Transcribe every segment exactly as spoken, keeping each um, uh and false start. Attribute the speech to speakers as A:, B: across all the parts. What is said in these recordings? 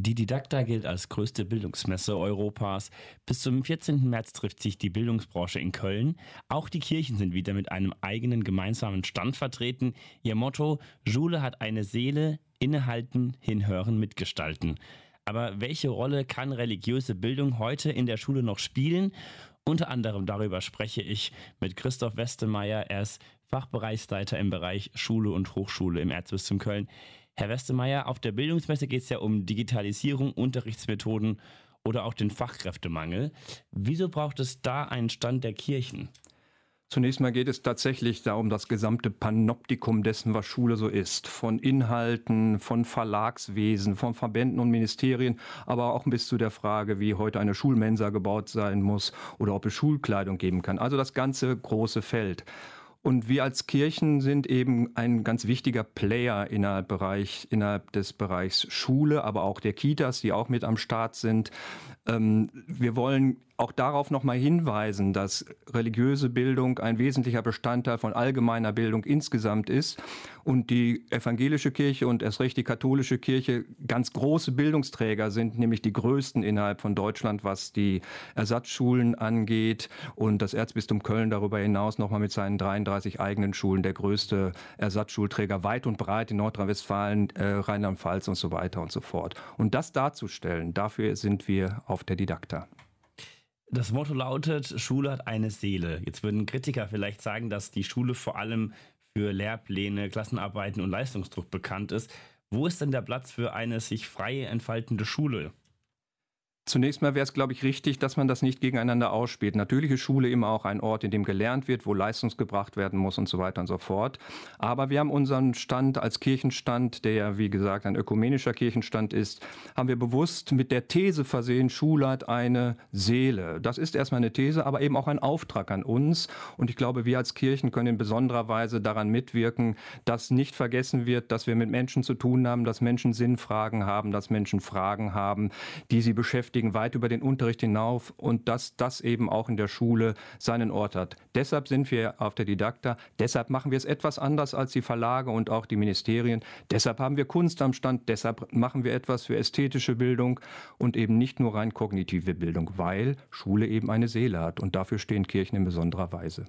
A: Die Didakta gilt als größte Bildungsmesse Europas. Bis zum vierzehnten März trifft sich die Bildungsbranche in Köln. Auch die Kirchen sind wieder mit einem eigenen gemeinsamen Stand vertreten. Ihr Motto: Schule hat eine Seele, innehalten, hinhören, mitgestalten. Aber welche Rolle kann religiöse Bildung heute in der Schule noch spielen? Unter anderem darüber spreche ich mit Christoph Westemeyer. Er ist Fachbereichsleiter im Bereich Schule und Hochschule im Erzbistum Köln. Herr Westemeyer, auf der Bildungsmesse geht es ja um Digitalisierung, Unterrichtsmethoden oder auch den Fachkräftemangel. Wieso braucht es da einen Stand der Kirchen?
B: Zunächst mal geht es tatsächlich da um das gesamte Panoptikum dessen, was Schule so ist. Von Inhalten, von Verlagswesen, von Verbänden und Ministerien, aber auch bis zu der Frage, wie heute eine Schulmensa gebaut sein muss oder ob es Schulkleidung geben kann. Also das ganze große Feld. Und wir als Kirchen sind eben ein ganz wichtiger Player innerhalb, Bereich, innerhalb des Bereichs Schule, aber auch der Kitas, die auch mit am Start sind. Ähm, wir wollen auch darauf nochmal hinweisen, dass religiöse Bildung ein wesentlicher Bestandteil von allgemeiner Bildung insgesamt ist und die evangelische Kirche und erst recht die katholische Kirche ganz große Bildungsträger sind, nämlich die größten innerhalb von Deutschland, was die Ersatzschulen angeht, und das Erzbistum Köln darüber hinaus nochmal mit seinen dreiunddreißig eigenen Schulen der größte Ersatzschulträger weit und breit in Nordrhein-Westfalen, äh, Rheinland-Pfalz und so weiter und so fort. Und das darzustellen, dafür sind wir auf der Didakta.
A: Das Motto lautet: Schule hat eine Seele. Jetzt würden Kritiker vielleicht sagen, dass die Schule vor allem für Lehrpläne, Klassenarbeiten und Leistungsdruck bekannt ist. Wo ist denn der Platz für eine sich frei entfaltende Schule?
B: Zunächst mal wäre es, glaube ich, richtig, dass man das nicht gegeneinander ausspielt. Natürlich ist Schule immer auch ein Ort, in dem gelernt wird, wo Leistung gebracht werden muss und so weiter und so fort. Aber wir haben unseren Stand als Kirchenstand, der ja, wie gesagt, ein ökumenischer Kirchenstand ist, haben wir bewusst mit der These versehen: Schule hat eine Seele. Das ist erstmal eine These, aber eben auch ein Auftrag an uns. Und ich glaube, wir als Kirchen können in besonderer Weise daran mitwirken, dass nicht vergessen wird, dass wir mit Menschen zu tun haben, dass Menschen Sinnfragen haben, dass Menschen Fragen haben, die sie beschäftigen, weit über den Unterricht hinauf, und dass das eben auch in der Schule seinen Ort hat. Deshalb sind wir auf der Didakta, deshalb machen wir es etwas anders als die Verlage und auch die Ministerien, deshalb haben wir Kunst am Stand, deshalb machen wir etwas für ästhetische Bildung und eben nicht nur rein kognitive Bildung, weil Schule eben eine Seele hat, und dafür stehen Kirchen in besonderer Weise.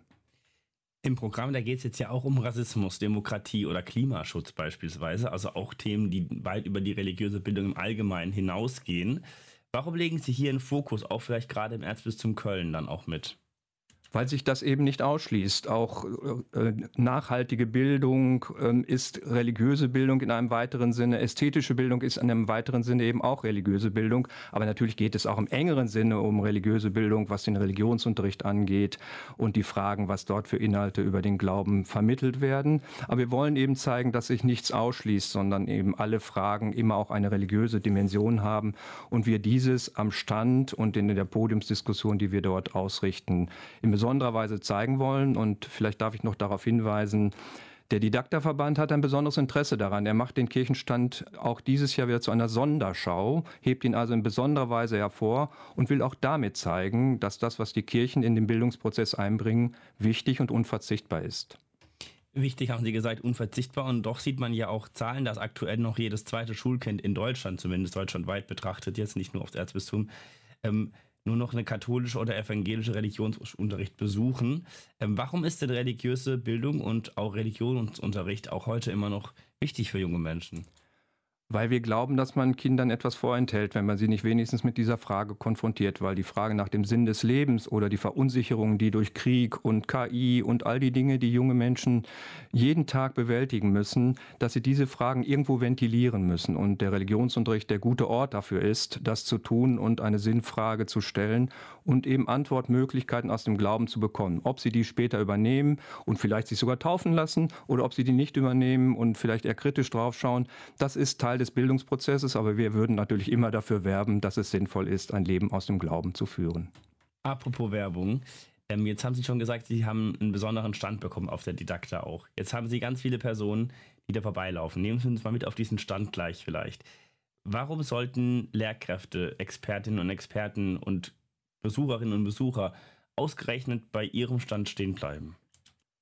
A: Im Programm, da geht es jetzt ja auch um Rassismus, Demokratie oder Klimaschutz beispielsweise, also auch Themen, die weit über die religiöse Bildung im Allgemeinen hinausgehen. Warum legen Sie hier einen Fokus, auch vielleicht gerade im Erzbistum Köln, dann auch mit?
B: Weil sich das eben nicht ausschließt. Auch äh, nachhaltige Bildung äh, ist religiöse Bildung in einem weiteren Sinne. Ästhetische Bildung ist in einem weiteren Sinne eben auch religiöse Bildung. Aber natürlich geht es auch im engeren Sinne um religiöse Bildung, was den Religionsunterricht angeht und die Fragen, was dort für Inhalte über den Glauben vermittelt werden. Aber wir wollen eben zeigen, dass sich nichts ausschließt, sondern eben alle Fragen immer auch eine religiöse Dimension haben. Und wir dieses am Stand und in der Podiumsdiskussion, die wir dort ausrichten, in besonderer Weise zeigen wollen. Und vielleicht darf ich noch darauf hinweisen, der Didakta-Verband hat ein besonderes Interesse daran. Er macht den Kirchenstand auch dieses Jahr wieder zu einer Sonderschau, hebt ihn also in besonderer Weise hervor und will auch damit zeigen, dass das, was die Kirchen in den Bildungsprozess einbringen, wichtig und unverzichtbar ist.
A: Wichtig, haben Sie gesagt, unverzichtbar. Und doch sieht man ja auch Zahlen, dass aktuell noch jedes zweite Schulkind in Deutschland, zumindest deutschlandweit betrachtet, jetzt nicht nur aufs Erzbistum, ähm, nur noch eine katholische oder evangelische Religionsunterricht besuchen. Ähm, warum ist denn religiöse Bildung und auch Religionsunterricht auch heute immer noch wichtig für junge Menschen?
B: Weil wir glauben, dass man Kindern etwas vorenthält, wenn man sie nicht wenigstens mit dieser Frage konfrontiert. Weil die Frage nach dem Sinn des Lebens oder die Verunsicherung, die durch Krieg und K I und all die Dinge, die junge Menschen jeden Tag bewältigen müssen, dass sie diese Fragen irgendwo ventilieren müssen. Und der Religionsunterricht der gute Ort dafür ist, das zu tun und eine Sinnfrage zu stellen und eben Antwortmöglichkeiten aus dem Glauben zu bekommen. Ob sie die später übernehmen und vielleicht sich sogar taufen lassen oder ob sie die nicht übernehmen und vielleicht eher kritisch draufschauen, das ist Teil des Bildungsprozesses, aber wir würden natürlich immer dafür werben, dass es sinnvoll ist, ein Leben aus dem Glauben zu führen.
A: Apropos Werbung, ähm, jetzt haben Sie schon gesagt, Sie haben einen besonderen Stand bekommen auf der Didakta auch. Jetzt haben Sie ganz viele Personen, die da vorbeilaufen. Nehmen Sie uns mal mit auf diesen Stand gleich vielleicht. Warum sollten Lehrkräfte, Expertinnen und Experten und Besucherinnen und Besucher ausgerechnet bei Ihrem Stand stehen bleiben?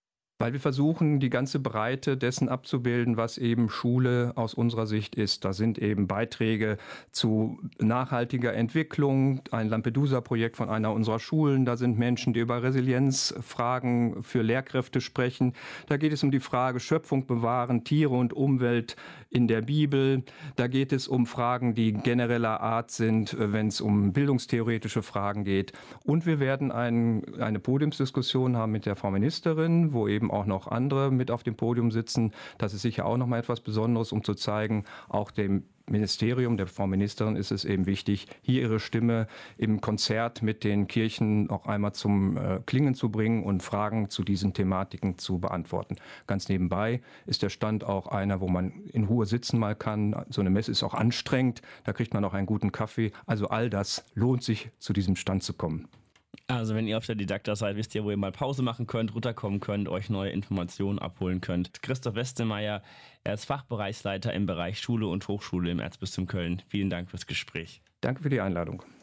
B: Weil wir versuchen, die ganze Breite dessen abzubilden, was eben Schule aus unserer Sicht ist. Da sind eben Beiträge zu nachhaltiger Entwicklung, ein Lampedusa-Projekt von einer unserer Schulen. Da sind Menschen, die über Resilienzfragen für Lehrkräfte sprechen. Da geht es um die Frage Schöpfung bewahren, Tiere und Umwelt in der Bibel. Da geht es um Fragen, die genereller Art sind, wenn es um bildungstheoretische Fragen geht. Und wir werden ein, eine Podiumsdiskussion haben mit der Frau Ministerin, wo eben auch noch andere mit auf dem Podium sitzen. Das ist sicher auch noch mal etwas Besonderes, um zu zeigen, auch dem Ministerium, der Frau Ministerin ist es eben wichtig, hier ihre Stimme im Konzert mit den Kirchen auch einmal zum äh, Klingen zu bringen und Fragen zu diesen Thematiken zu beantworten. Ganz nebenbei ist der Stand auch einer, wo man in Ruhe sitzen mal kann. So eine Messe ist auch anstrengend, da kriegt man auch einen guten Kaffee. Also all das lohnt sich, zu diesem Stand zu kommen.
A: Also wenn ihr auf der Didakta seid, wisst ihr, wo ihr mal Pause machen könnt, runterkommen könnt, euch neue Informationen abholen könnt. Christoph Westemeyer, er ist Fachbereichsleiter im Bereich Schule und Hochschule im Erzbistum Köln. Vielen Dank fürs Gespräch.
B: Danke für die Einladung.